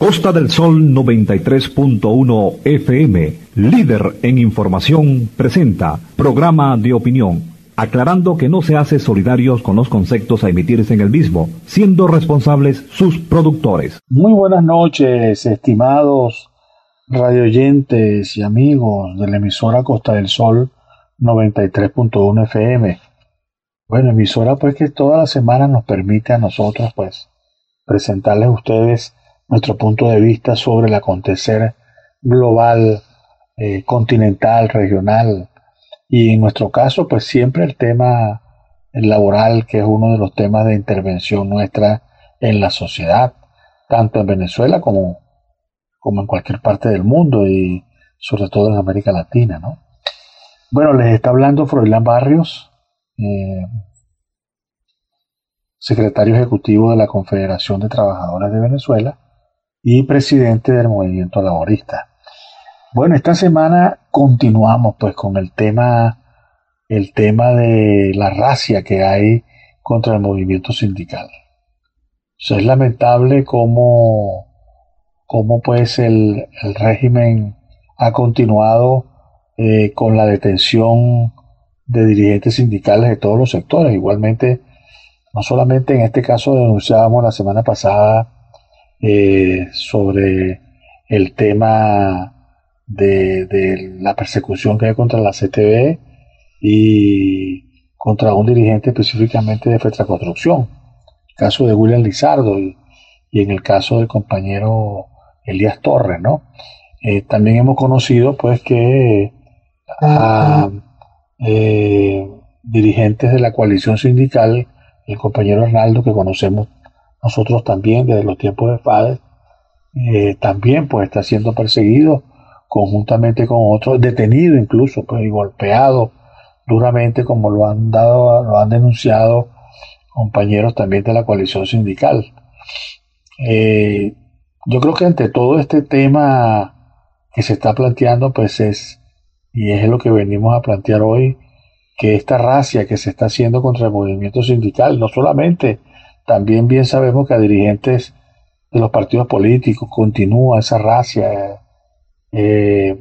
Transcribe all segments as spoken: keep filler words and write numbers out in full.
Costa del Sol noventa y tres punto uno F M, líder en información, presenta programa de opinión, aclarando que no se hace solidarios con los conceptos a emitirse en el mismo, siendo responsables sus productores. Muy buenas noches, estimados radioyentes y amigos de la emisora Costa del Sol noventa y tres punto uno F M. Bueno, emisora pues que toda la semana nos permite a nosotros pues presentarles a ustedes nuestro punto de vista sobre el acontecer global, eh, continental, regional, y en nuestro caso pues siempre el tema laboral, que es uno de los temas de intervención nuestra en la sociedad, tanto en Venezuela como, como en cualquier parte del mundo y sobre todo en América Latina, ¿no? Bueno, les está hablando Froilán Barrios, eh, secretario ejecutivo de la Confederación de Trabajadores de Venezuela y presidente del movimiento laborista. Bueno, esta semana continuamos pues con el tema, el tema de la racia que hay contra el movimiento sindical. O sea, es lamentable cómo, cómo pues el, el régimen ha continuado eh, con la detención de dirigentes sindicales de todos los sectores. Igualmente, no solamente en este caso denunciábamos la semana pasada Eh, sobre el tema de, de la persecución que hay contra la C T V y contra un dirigente específicamente de Fetra Construcción, el caso de William Lizardo y, y en el caso del compañero Elías Torres, ¿no? Eh, también hemos conocido pues que a eh, dirigentes de la coalición sindical, el compañero Arnaldo, que conocemos nosotros también desde los tiempos de FADE, eh, también pues está siendo perseguido conjuntamente con otros, detenido incluso pues, y golpeado duramente, como lo han dado, lo han denunciado compañeros también de la coalición sindical. Eh, yo creo que ante todo este tema que se está planteando, pues es, y es lo que venimos a plantear hoy, que esta racia que se está haciendo contra el movimiento sindical, no solamente, también bien sabemos que a dirigentes de los partidos políticos continúa esa racia, eh,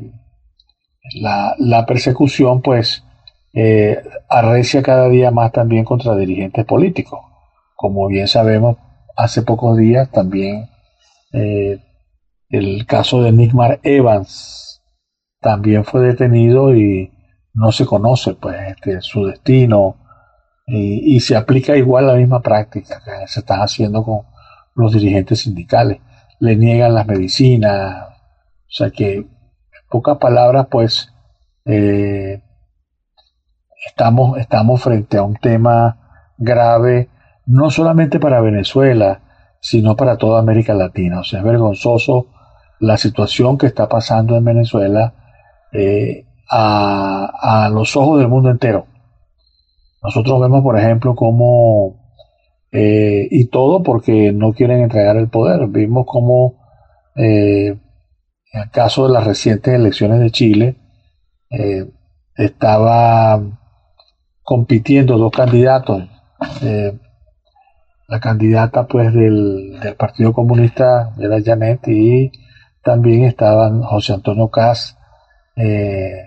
la, la persecución pues eh, arrecia cada día más también contra dirigentes políticos. Como bien sabemos, hace pocos días también eh, el caso de Nickmar Evans también fue detenido y no se conoce pues este, su destino. Y, y se aplica igual la misma práctica que se está haciendo con los dirigentes sindicales. Le niegan las medicinas. O sea que, en pocas palabras, pues, eh, estamos, estamos frente a un tema grave, no solamente para Venezuela, sino para toda América Latina. O sea, es vergonzoso la situación que está pasando en Venezuela eh, a, a los ojos del mundo entero. Nosotros vemos, por ejemplo, cómo, eh, y todo porque no quieren entregar el poder. Vimos cómo, eh, en el caso de las recientes elecciones de Chile, eh, estaba compitiendo dos candidatos. Eh, la candidata, pues, del, del Partido Comunista era Janet y también estaban José Antonio Kast, eh,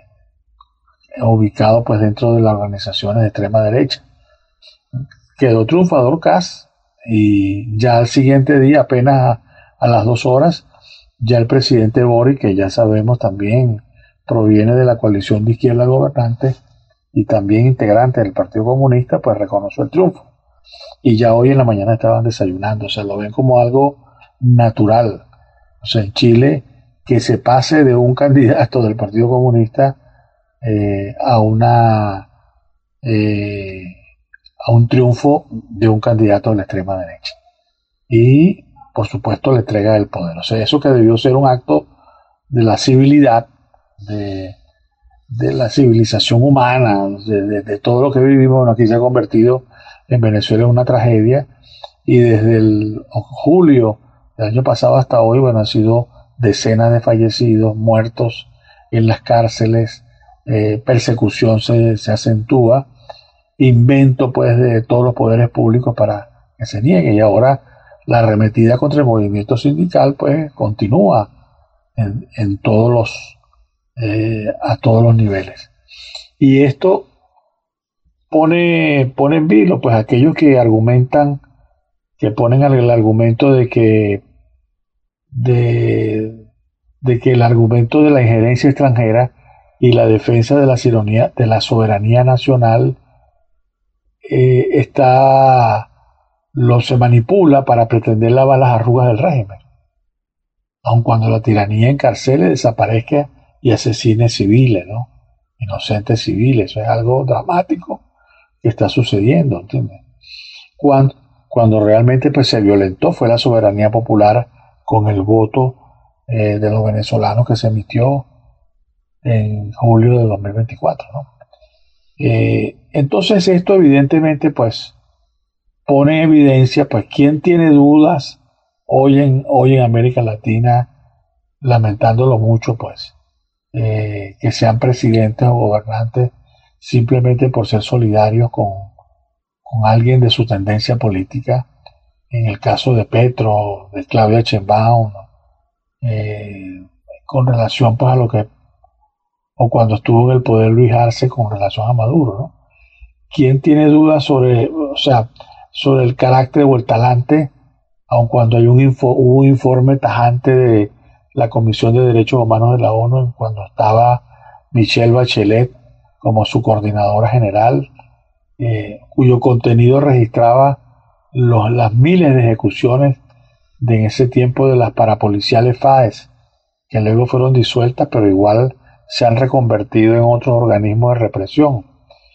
ubicado pues dentro de las organizaciones de extrema derecha. Quedó triunfador Kast y ya al siguiente día, apenas a, a las dos horas, ya el presidente Boric, que ya sabemos también proviene de la coalición de izquierda gobernante y también integrante del Partido Comunista, pues reconoció el triunfo. Y ya hoy en la mañana estaban desayunando, o sea, lo ven como algo natural. O sea, en Chile, que se pase de un candidato del Partido Comunista Eh, a una eh, a un triunfo de un candidato de la extrema derecha y por supuesto le entrega el poder. O sea, eso que debió ser un acto de la civilidad, de, de la civilización humana, de, de, de todo lo que vivimos. Bueno, aquí se ha convertido en Venezuela en una tragedia y desde el julio del año pasado hasta hoy, bueno, han sido decenas de fallecidos, muertos en las cárceles. Eh, persecución se, se acentúa, invento pues de todos los poderes públicos para que se niegue, y ahora la arremetida contra el movimiento sindical pues continúa en, en todos los, eh, a todos los niveles. Y esto pone, pone en vilo pues aquellos que argumentan, que ponen el argumento de que de, de que el argumento de la injerencia extranjera y la defensa de la soberanía, de la soberanía nacional eh, está lo se manipula para pretender lavar las arrugas del régimen, aun cuando la tiranía encarcele, desaparezca y asesine civiles, ¿no? Inocentes civiles. Eso es algo dramático que está sucediendo, ¿entiendes? Cuando, cuando realmente pues, se violentó fue la soberanía popular con el voto eh, de los venezolanos que se emitió en julio de dos mil veinticuatro, ¿no? Eh, entonces esto evidentemente pues pone en evidencia pues quién tiene dudas hoy en, hoy en América Latina, lamentándolo mucho pues eh, que sean presidentes o gobernantes simplemente por ser solidarios con, con alguien de su tendencia política. En el caso de Petro, de Claudia Sheinbaum, eh, con relación pues a lo que, o cuando estuvo en el poder Luis Arce con relación a Maduro, ¿no? ¿Quién tiene dudas sobre, o sea, sobre el carácter o el talante, aun cuando hay un, info, un informe tajante de la Comisión de Derechos Humanos de la ONU cuando estaba Michelle Bachelet como su coordinadora general, eh, cuyo contenido registraba los, las miles de ejecuciones de en ese tiempo de las parapoliciales FAES, que luego fueron disueltas, pero igual se han reconvertido en otros organismos de represión.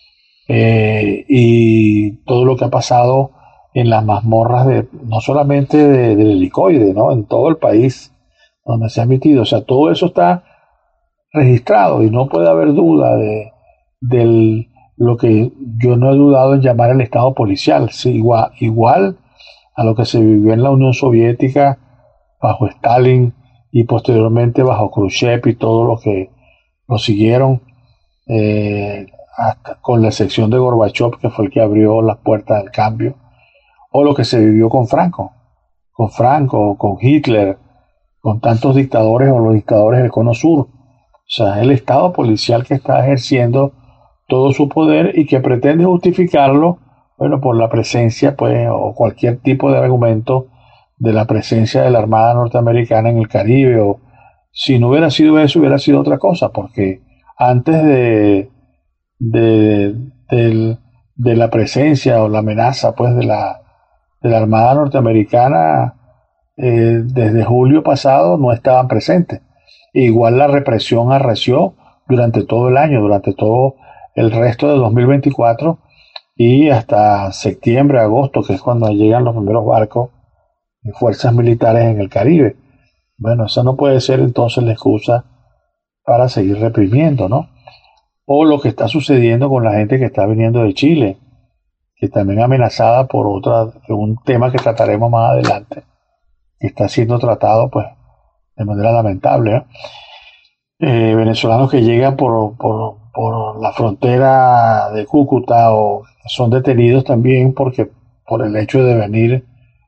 Eh, y todo lo que ha pasado en las mazmorras de, no solamente de, del helicoide, ¿no? En todo el país donde se ha emitido. O sea, todo eso está registrado y no puede haber duda de, de lo que yo no he dudado en llamar el Estado policial. Sí, igual, igual a lo que se vivió en la Unión Soviética bajo Stalin y posteriormente bajo Khrushchev y todo lo que lo siguieron, eh, hasta con la excepción de Gorbachev, que fue el que abrió las puertas del cambio, o lo que se vivió con Franco, con Franco, con Hitler, con tantos dictadores o los dictadores del Cono Sur. O sea, el Estado policial que está ejerciendo todo su poder y que pretende justificarlo, bueno, por la presencia, pues, o cualquier tipo de argumento de la presencia de la Armada norteamericana en el Caribe, o si no hubiera sido eso, hubiera sido otra cosa, porque antes de, de, de, de la presencia o la amenaza, pues, de la, de la Armada norteamericana, eh, desde julio pasado no estaban presentes. E igual la represión arreció durante todo el año, durante todo el resto de dos mil veinticuatro y hasta septiembre, agosto, que es cuando llegan los primeros barcos y fuerzas militares en el Caribe. Bueno, esa no puede ser entonces la excusa para seguir reprimiendo, ¿no? O lo que está sucediendo con la gente que está viniendo de Chile, que también amenazada por otra, un tema que trataremos más adelante, que está siendo tratado pues de manera lamentable, ¿no? Eh, venezolanos que llegan por, por, por la frontera de Cúcuta o son detenidos también porque por el hecho de venir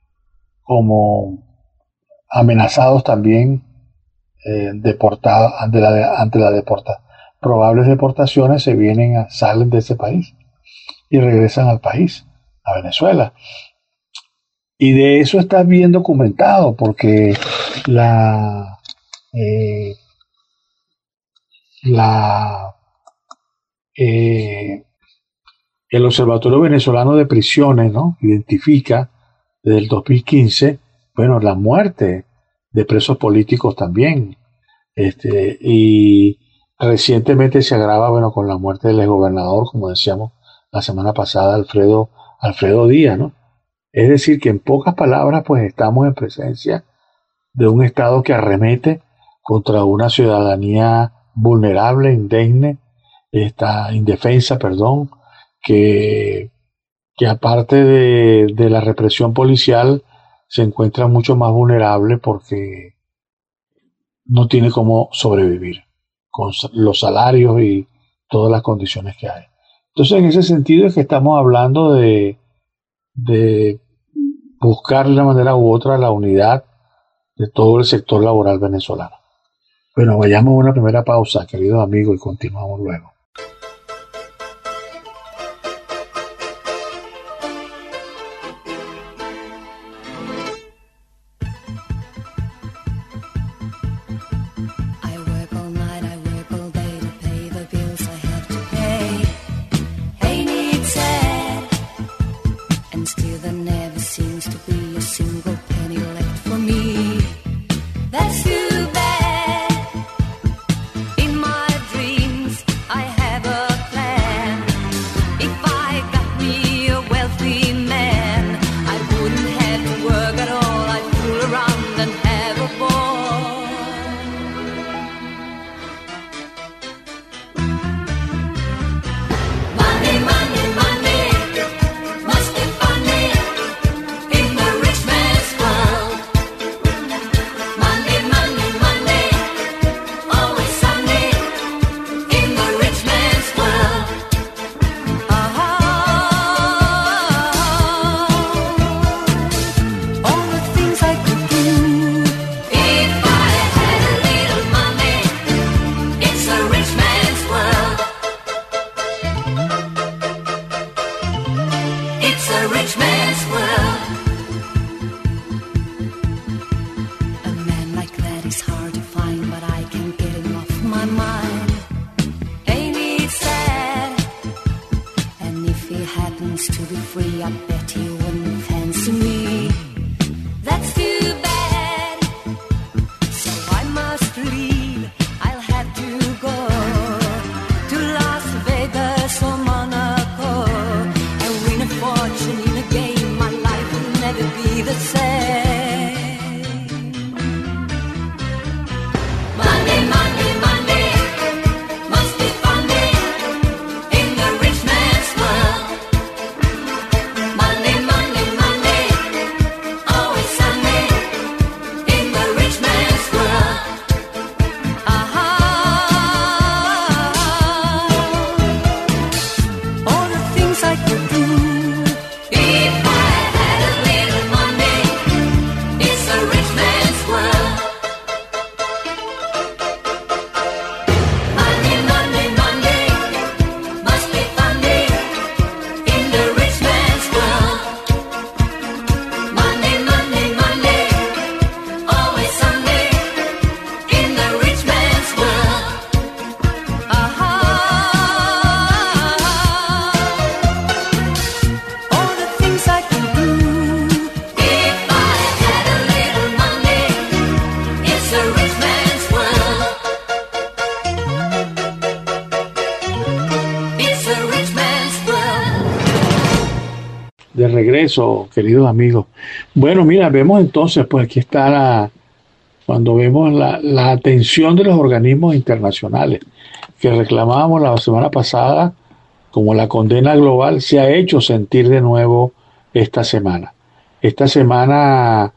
como amenazados también, eh, deportados ante la, ante la deporta, probables deportaciones, se vienen a, salen de ese país y regresan al país, a Venezuela. Y de eso está bien documentado porque la eh, la eh, el Observatorio Venezolano de Prisiones, ¿no?, identifica desde el dos mil quince, bueno, la muerte de presos políticos también, este, y recientemente se agrava, bueno, con la muerte del exgobernador, como decíamos la semana pasada, Alfredo Alfredo Díaz, ¿no? Es decir, que en pocas palabras, pues estamos en presencia de un Estado que arremete contra una ciudadanía vulnerable, indemne, está indefensa, perdón, que, que aparte de, de la represión policial se encuentra mucho más vulnerable porque no tiene cómo sobrevivir con los salarios y todas las condiciones que hay. Entonces, en ese sentido es que estamos hablando de, de buscar de una manera u otra la unidad de todo el sector laboral venezolano. Bueno, vayamos a una primera pausa, queridos amigos, y continuamos luego. De regreso, queridos amigos. Bueno, mira, vemos entonces, pues aquí está la, cuando vemos la, la atención de los organismos internacionales que reclamábamos la semana pasada, como la condena global, se ha hecho sentir de nuevo esta semana. Esta semana,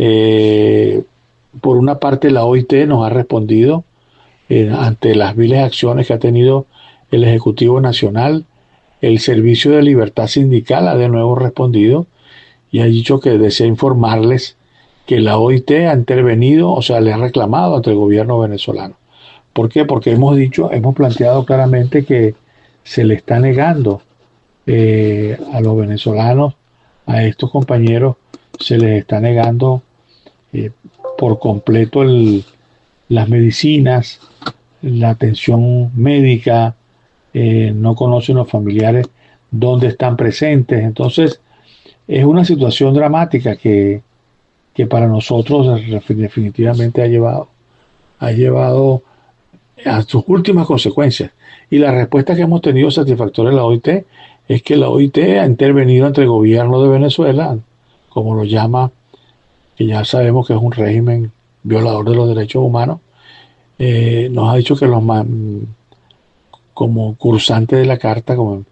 eh, por una parte, la O I T nos ha respondido eh, ante las viles acciones que ha tenido el Ejecutivo Nacional. El Servicio de Libertad Sindical ha de nuevo respondido y ha dicho que desea informarles que la O I T ha intervenido, o sea, le ha reclamado ante el gobierno venezolano. ¿Por qué? Porque hemos dicho, hemos planteado claramente que se le está negando eh, a los venezolanos, a estos compañeros, se les está negando eh, por completo el, las medicinas, la atención médica. Eh, no conocen los familiares dónde están presentes. Entonces es una situación dramática que, que para nosotros definitivamente ha llevado ha llevado a sus últimas consecuencias, y la respuesta que hemos tenido satisfactoria de la O I T es que la O I T ha intervenido entre el gobierno de Venezuela, como lo llama, que ya sabemos que es un régimen violador de los derechos humanos. Eh, nos ha dicho que los como cursante de la carta, como,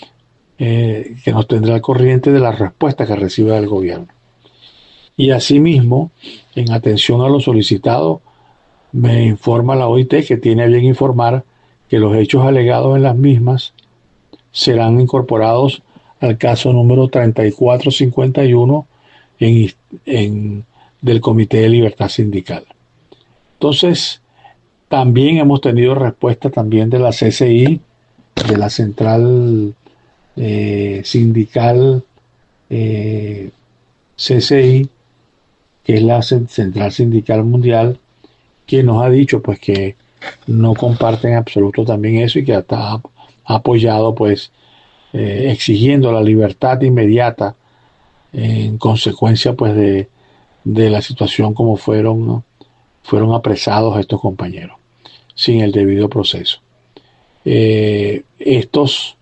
eh, que nos tendrá al corriente de la respuesta que recibe del gobierno. Y asimismo, en atención a lo solicitado, me informa la O I T que tiene a bien informar que los hechos alegados en las mismas serán incorporados al caso número treinta y cuatro cincuenta y uno en, en, del Comité de Libertad Sindical. Entonces, también hemos tenido respuesta también de la C C I, de la Central eh, Sindical eh, C C I, que es la Central Sindical Mundial, que nos ha dicho pues que no comparten en absoluto también eso y que hasta ha apoyado pues eh, exigiendo la libertad inmediata en consecuencia pues de, de la situación como fueron, ¿no? fueron apresados estos compañeros sin el debido proceso. Eh, estos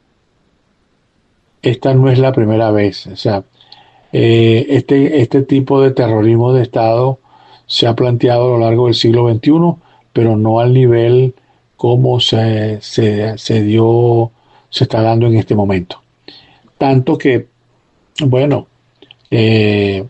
esta no es la primera vez, o sea, eh, este, este tipo de terrorismo de Estado se ha planteado a lo largo del siglo veintiuno, pero no al nivel como se, se, se dio, se está dando en este momento. Tanto que, bueno, eh,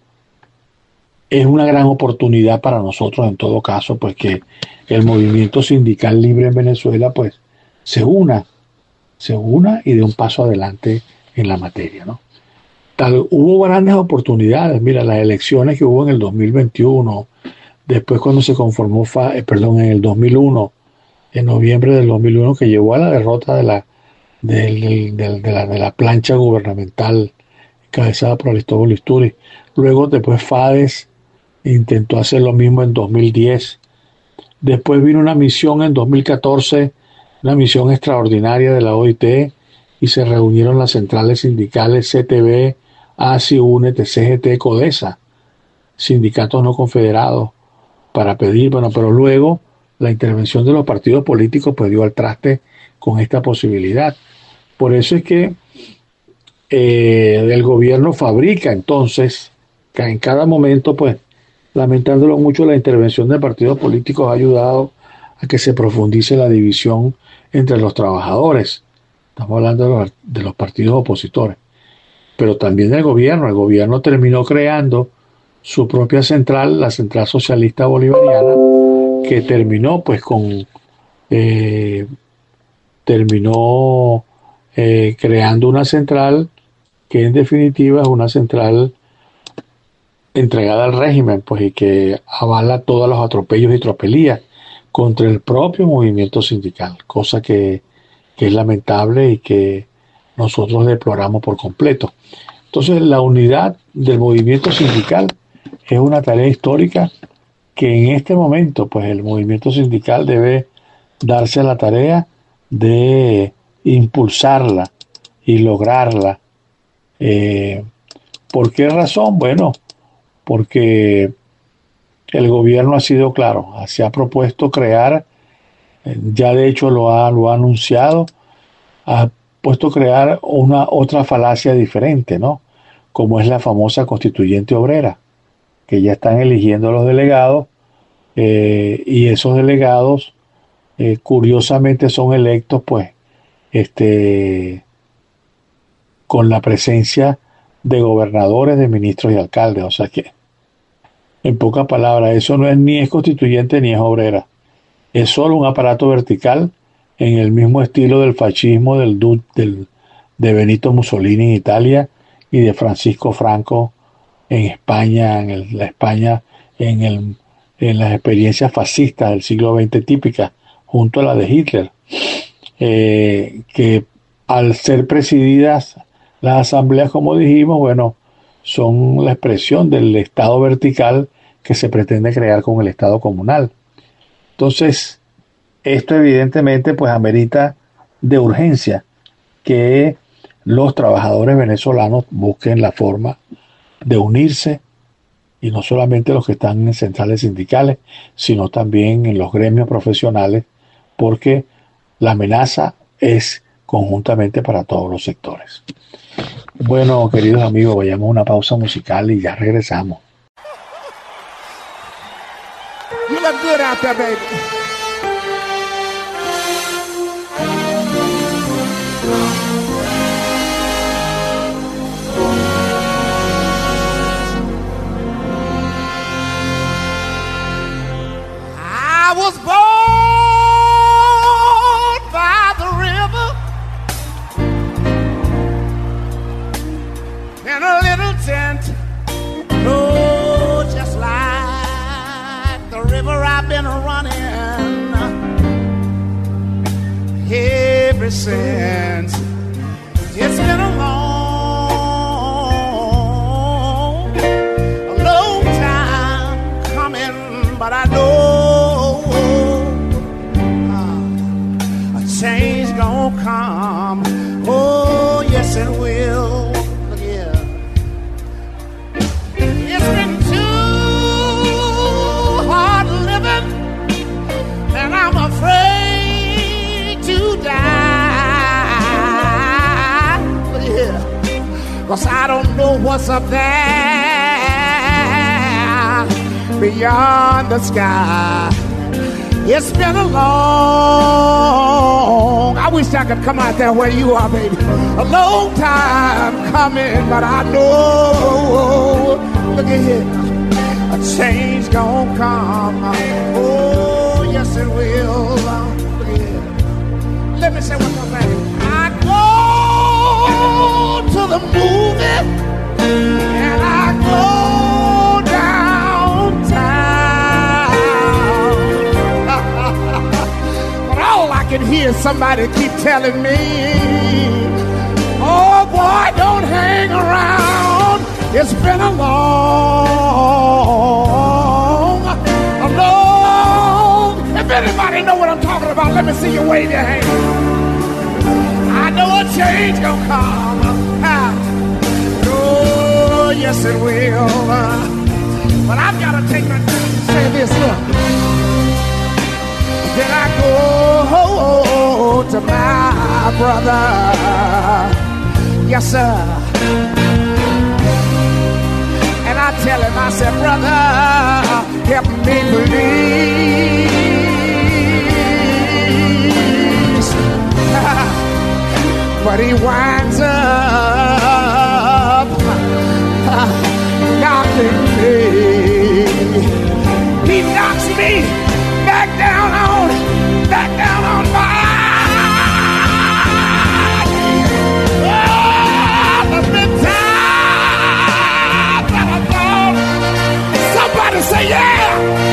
es una gran oportunidad para nosotros en todo caso, pues que el movimiento sindical libre en Venezuela, pues se una, se una y dé un paso adelante en la materia, ¿no? Tal, hubo grandes oportunidades, mira, las elecciones que hubo en el dos mil veintiuno, después cuando se conformó, Fa, eh, perdón, en el dos mil uno, en noviembre del dos mil uno, que llevó a la derrota de la, de, de, de, de la, de la plancha gubernamental encabezada por Aristóbulo Istúriz. Luego, después FADES intentó hacer lo mismo en dos mil diez. Después vino una misión en dos mil catorce, una misión extraordinaria de la O I T, y se reunieron las centrales sindicales C T B, A S I, UNET, C G T, CODESA, sindicatos no confederados, para pedir, bueno, pero luego la intervención de los partidos políticos pues dio al traste con esta posibilidad. Por eso es que eh, el gobierno fabrica entonces, que en cada momento, pues, lamentándolo mucho, la intervención de partidos políticos ha ayudado a que se profundice la división entre los trabajadores. Estamos hablando de los, de los partidos opositores, pero también del gobierno. El gobierno terminó creando su propia central, la Central Socialista Bolivariana, que terminó pues con eh, terminó eh, creando una central que en definitiva es una central entregada al régimen, pues, y que avala todos los atropellos y tropelías contra el propio movimiento sindical, cosa que, que es lamentable y que nosotros deploramos por completo. Entonces, la unidad del movimiento sindical es una tarea histórica que en este momento, pues, el movimiento sindical debe darse a la tarea de impulsarla y lograrla. Eh, ¿Por qué razón? Bueno, porque el gobierno ha sido claro, se ha propuesto crear, ya de hecho lo ha, lo ha anunciado, ha puesto crear una otra falacia diferente, ¿no? Como es la famosa constituyente obrera, que ya están eligiendo los delegados, eh, y esos delegados eh, curiosamente son electos, pues, este, con la presencia de gobernadores, de ministros y alcaldes. O sea que, en pocas palabras, eso no es ni es constituyente ni es obrera. Es solo un aparato vertical en el mismo estilo del fascismo del, del, de Benito Mussolini en Italia y de Francisco Franco en España, en el, la España, en, el, en las experiencias fascistas del siglo veinte típicas, junto a la de Hitler, eh, que al ser presididas las asambleas, como dijimos, bueno, son la expresión del Estado vertical que se pretende crear con el Estado comunal. Entonces, esto evidentemente pues amerita de urgencia que los trabajadores venezolanos busquen la forma de unirse, y no solamente los que están en centrales sindicales, sino también en los gremios profesionales, porque la amenaza es conjuntamente para todos los sectores. Bueno, queridos amigos, vayamos a una pausa musical y ya regresamos. You look good out there, baby. I was born by the river in a little tent river I've been running ever since. It's been a long, a long time coming, but I know uh, a change gonna come. Oh, yes, it will. Look here. It's been too hard living, and I'm afraid to die. Look here. 'Cause I don't know what's up there beyond the sky. It's been a long, I wish I could come out there where you are, baby. A long time coming, but I know, look at here, a change gonna come. Oh, yes it will. Look at here. Let me say one more thing. I go to the movie and I go I can hear somebody keep telling me, oh boy, don't hang around. It's been a long, a long. If anybody know what I'm talking about, let me see you wave your hand. I know a change gonna come. Ah. Oh, yes it will. Uh, but I've got to take my time to say this. Look. Then I go to my brother, yes sir, and I tell him, I said, brother, help me please. But he winds up knocking me. He knocks me back down on, back down on my. Oh, the big time that I thought. Somebody say yeah.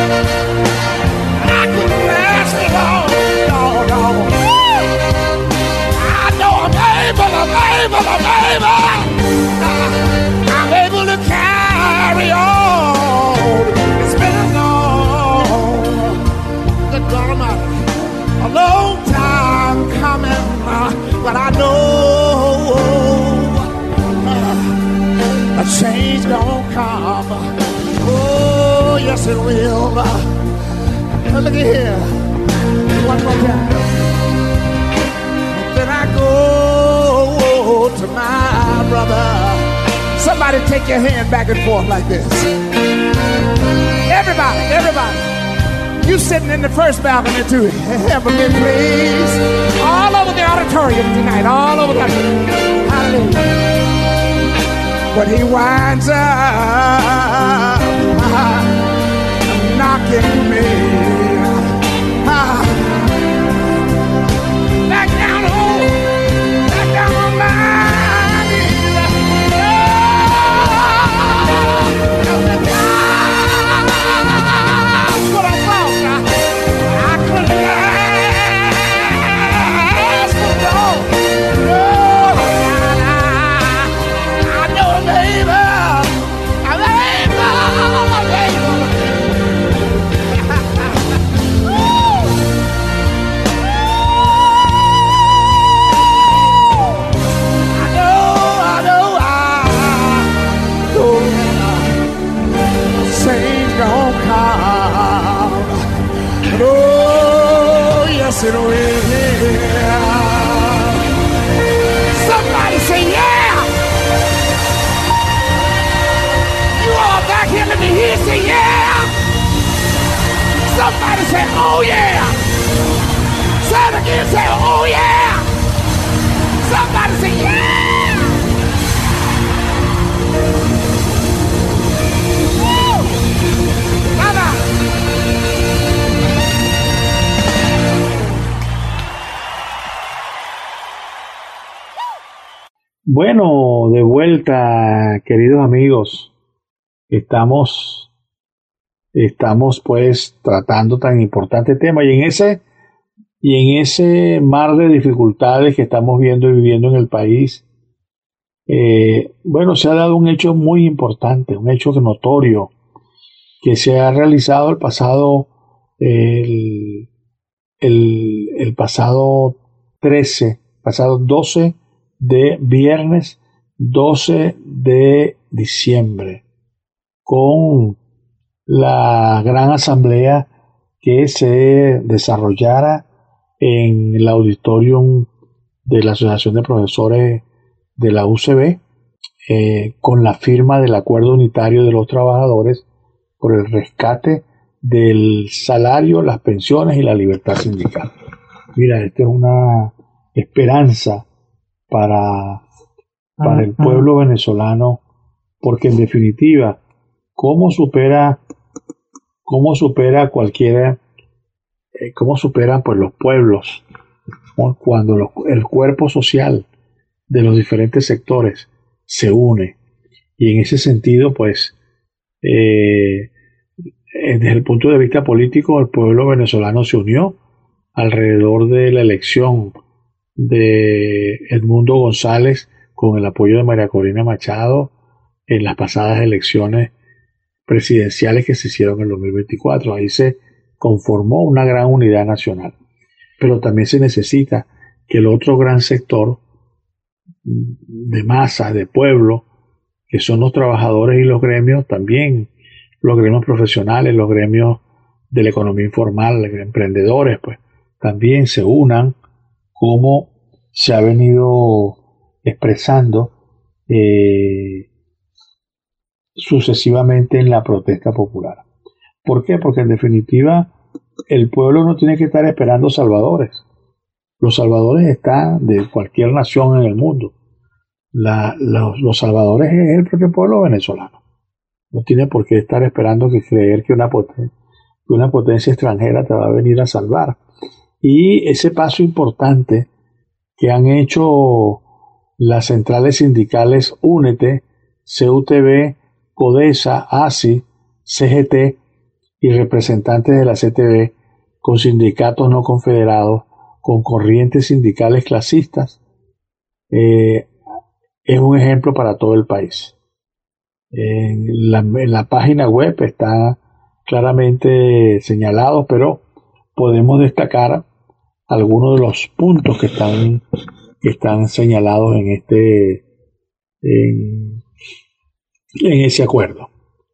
I couldn't last it long, no, no. I know I'm able, I'm able, I'm able. I'm able to carry on. It's been a long, a long time coming, uh, but I know uh, a change gonna come. Oh, yes it will. Uh, look at here, one more time. Then I go to my brother. Somebody take your hand back and forth like this. Everybody, everybody. You sitting in the first balcony too. Heavenly place. All over the auditorium tonight. All over the hallelujah. But he winds up knocking me back down home. Back down on my knees. That's what I thought. I couldn't last for long. No, I know I'm able. I'm able. I'm able. I know, I know, I know change gonna come. Oh, yes it will. Somebody say yeah. You all back here, let me hear you say yeah. Somebody say oh yeah. Say it again, say oh yeah. Somebody say yeah. Woo. Bye-bye. Bueno, de vuelta, queridos amigos. Estamos estamos pues tratando tan importante tema, y en ese y en ese mar de dificultades que estamos viendo y viviendo en el país, eh, bueno, se ha dado un hecho muy importante, un hecho notorio que se ha realizado el pasado el, el, el pasado trece, pasado doce de viernes doce de diciembre, con la gran asamblea que se desarrollara en el auditorium de la Asociación de Profesores de la U C B, eh, con la firma del Acuerdo Unitario de los Trabajadores por el rescate del salario, las pensiones y la libertad sindical. Mira, esta es una esperanza para, para el pueblo venezolano, porque en definitiva, ¿cómo supera, cómo supera cualquiera, eh, cómo superan pues los pueblos cuando los, el cuerpo social de los diferentes sectores se une? Y en ese sentido, pues, eh, desde el punto de vista político, el pueblo venezolano se unió alrededor de la elección de Edmundo González con el apoyo de María Corina Machado en las pasadas elecciones presidenciales que se hicieron en el dos mil veinticuatro. Ahí se conformó una gran unidad nacional. Pero también se necesita que el otro gran sector de masa, de pueblo, que son los trabajadores y los gremios, también los gremios profesionales, los gremios de la economía informal, los emprendedores, pues también se unan, como se ha venido expresando eh, sucesivamente en la protesta popular. ¿Por qué? Porque en definitiva el pueblo no tiene que estar esperando salvadores. Los salvadores están de cualquier nación en el mundo. La, los, los salvadores es el propio pueblo venezolano. No tiene por qué estar esperando que creer que una, poten- que una potencia extranjera te va a venir a salvar. Y ese paso importante que han hecho las centrales sindicales Únete, C U T B, CODESA, A S I, C G T y representantes de la C T B, con sindicatos no confederados, con corrientes sindicales clasistas, eh, es un ejemplo para todo el país. En la, en la página web está claramente señalado, pero podemos destacar algunos de los puntos que están, que están señalados en este en, en ese acuerdo.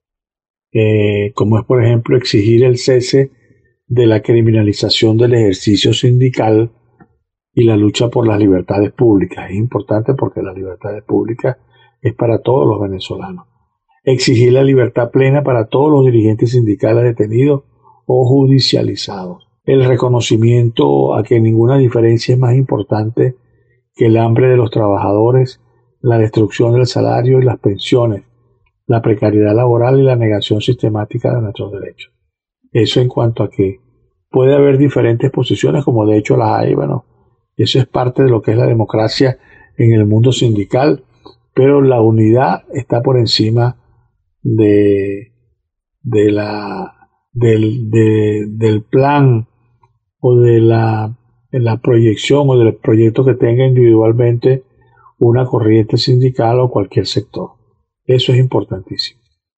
Eh, como es, por ejemplo, exigir el cese de la criminalización del ejercicio sindical y la lucha por las libertades públicas. Es importante porque las libertades públicas es para todos los venezolanos. Exigir la libertad plena para todos los dirigentes sindicales detenidos o judicializados. El reconocimiento a que ninguna diferencia es más importante que el hambre de los trabajadores, la destrucción del salario y las pensiones, la precariedad laboral y la negación sistemática de nuestros derechos. Eso en cuanto a que puede haber diferentes posiciones, como de hecho las hay. Bueno, eso es parte de lo que es la democracia en el mundo sindical, pero la unidad está por encima de, de la, del, de, del plan o de la, de la proyección o del proyecto que tenga individualmente una corriente sindical o cualquier sector. Eso es importantísimo.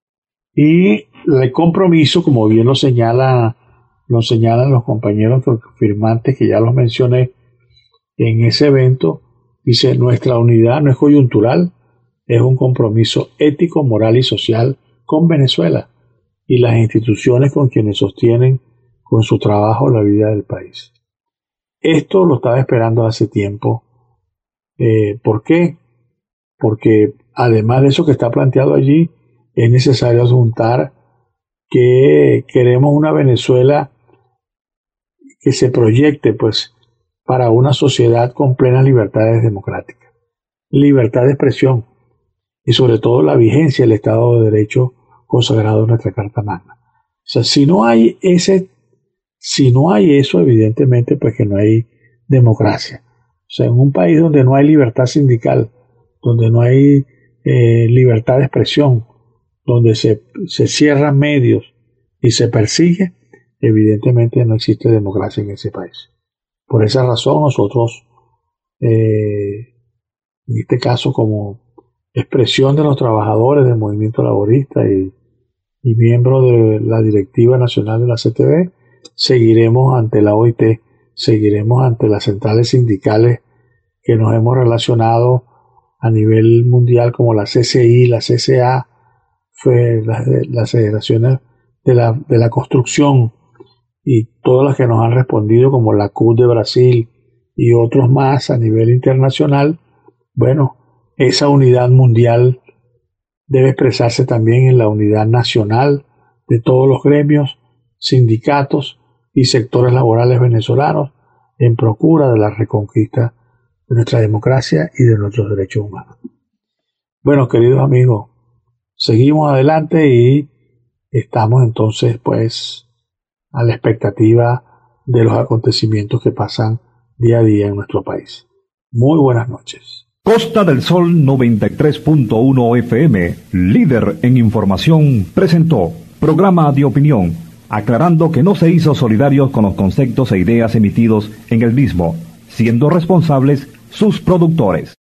Y el compromiso, como bien lo señala, lo señalan los compañeros firmantes que ya los mencioné en ese evento, dice: nuestra unidad no es coyuntural, es un compromiso ético, moral y social con Venezuela y las instituciones con quienes sostienen con su trabajo la vida del país. Esto lo estaba esperando hace tiempo. Eh, ¿Por qué? Porque además de eso que está planteado allí, es necesario adjuntar que queremos una Venezuela que se proyecte pues para una sociedad con plenas libertades democráticas, libertad de expresión y sobre todo la vigencia del Estado de Derecho consagrado en nuestra Carta Magna. O sea, si no hay ese, si no hay eso, evidentemente pues que no hay democracia. O sea, en un país donde no hay libertad sindical, donde no hay eh, libertad de expresión, donde se, se cierran medios y se persigue, evidentemente no existe democracia en ese país. Por esa razón nosotros, eh, en este caso como expresión de los trabajadores del movimiento laborista y, y miembro de la directiva nacional de la C T B, seguiremos ante la O I T, seguiremos ante las centrales sindicales que nos hemos relacionado a nivel mundial como la C C I, la C C A, fue las, las federaciones de la, de la construcción y todas las que nos han respondido como la C U de Brasil y otros más a nivel internacional. Bueno, esa unidad mundial debe expresarse también en la unidad nacional de todos los gremios, sindicatos y sectores laborales venezolanos en procura de la reconquista de nuestra democracia y de nuestros derechos humanos. Bueno, queridos amigos, seguimos adelante y estamos entonces pues a la expectativa de los acontecimientos que pasan día a día en nuestro país. Muy buenas noches. Costa del Sol noventa y tres punto uno F M, líder en información, presentó programa de opinión, aclarando que no se hizo solidarios con los conceptos e ideas emitidos en el mismo, siendo responsables sus productores.